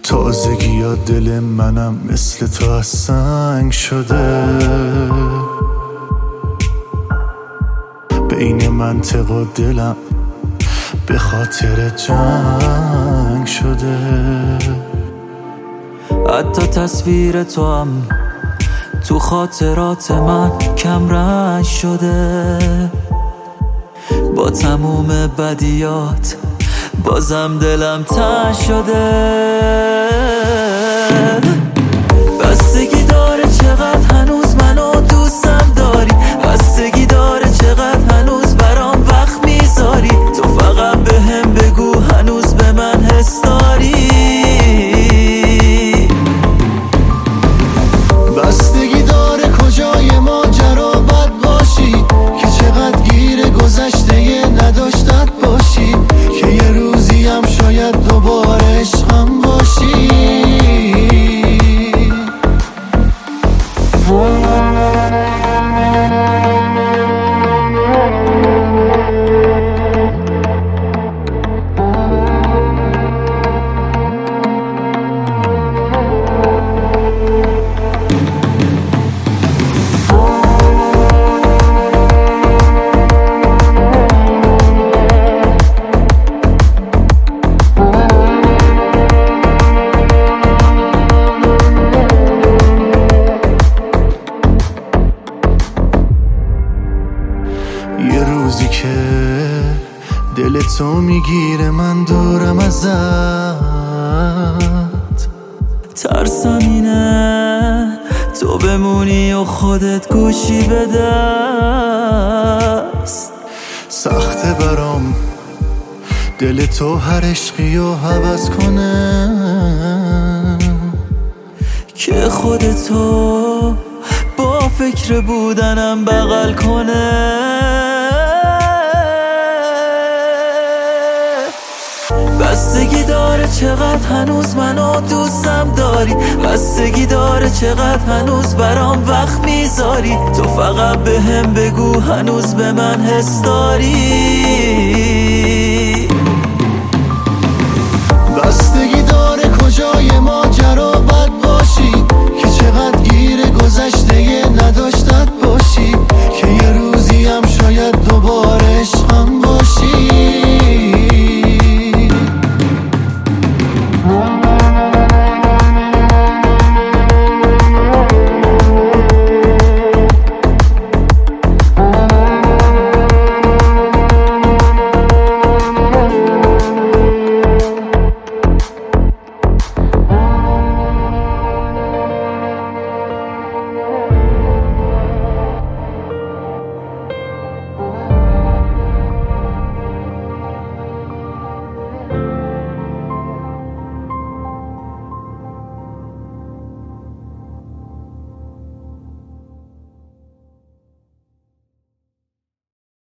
تازگی یا دل منم مثل تو از سنگ شده، بین منطق و دلم به خاطر جنگ شده. حتی تصویر تو هم تو خاطرات من کم رنگ شده. با تموم بدیات بازم دلم تنگ شده. بستگی داره چقدر هنوز منو دوستم داری، بستگی داره چقدر هنوز برام وقت میذاری. تو فقط بهم بگو هنوز به من حس داری. بستگی داره کجای ماجرا بد باشی، که چقدر گیر گذشته نداشتت باشی، که یه روزی هم شاید دوباره عشقم باشی. یه روزی که دل تو میگیره من دورم ازت، ترسم اینه تو بمونی و خودت گوشی به دست. سخته برام دل تو هر عشقی رو هوس کنه، که خودتو با فکر بودنم بغل کنه. بستگی داره چقدر هنوز منو دوستم داری، بستگی داره چقدر هنوز برام وقت میذاری. تو فقط بهم بگو هنوز به من حس داری.